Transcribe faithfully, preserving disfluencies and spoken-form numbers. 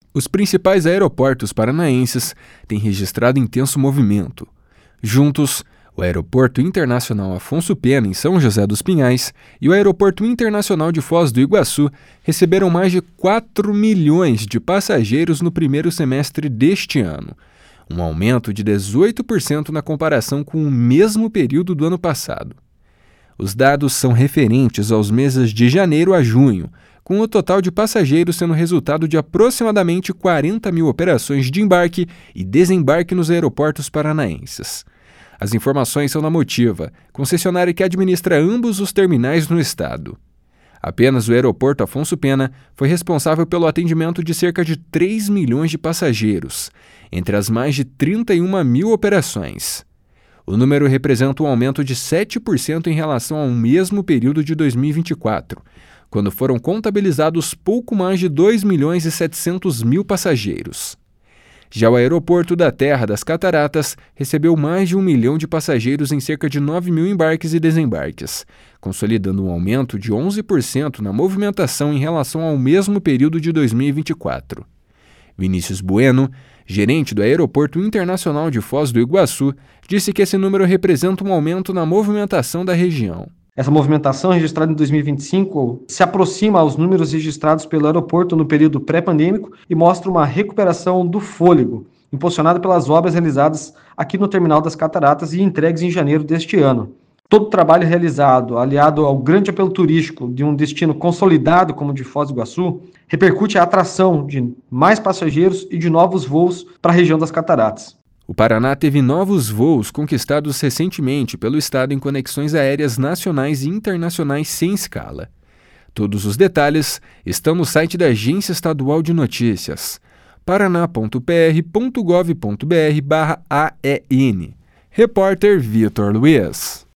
Os principais aeroportos paranaenses têm registrado intenso movimento. Juntos, o Aeroporto Internacional Afonso Pena, em São José dos Pinhais, e o Aeroporto Internacional de Foz do Iguaçu receberam mais de quatro milhões de passageiros no primeiro semestre deste ano, um aumento de dezoito por cento na comparação com o mesmo período do ano passado. Os dados são referentes aos meses de janeiro a junho, com o total de passageiros sendo resultado de aproximadamente quarenta mil operações de embarque e desembarque nos aeroportos paranaenses. As informações são da Motiva, concessionária que administra ambos os terminais no estado. Apenas o aeroporto Afonso Pena foi responsável pelo atendimento de cerca de três milhões de passageiros, entre as mais de trinta e uma mil operações. O número representa um aumento de sete por cento em relação ao mesmo período de dois mil e vinte e quatro, quando foram contabilizados pouco mais de dois milhões e setecentos mil passageiros. Já o aeroporto da Terra das Cataratas recebeu mais de um milhão de passageiros em cerca de nove mil embarques e desembarques, consolidando um aumento de onze por cento na movimentação em relação ao mesmo período de dois mil e vinte e quatro. Vinícius Bueno, gerente do Aeroporto Internacional de Foz do Iguaçu, disse que esse número representa um aumento na movimentação da região. Essa movimentação registrada em dois mil e vinte e cinco se aproxima aos números registrados pelo aeroporto no período pré-pandêmico e mostra uma recuperação do fôlego, impulsionada pelas obras realizadas aqui no Terminal das Cataratas e entregues em janeiro deste ano. Todo o trabalho realizado, aliado ao grande apelo turístico de um destino consolidado como o de Foz do Iguaçu, repercute a atração de mais passageiros e de novos voos para a região das Cataratas. O Paraná teve novos voos conquistados recentemente pelo estado em conexões aéreas nacionais e internacionais sem escala. Todos os detalhes estão no site da Agência Estadual de Notícias, paraná ponto p r ponto gov ponto b r barra A E N. Repórter Vitor Luiz.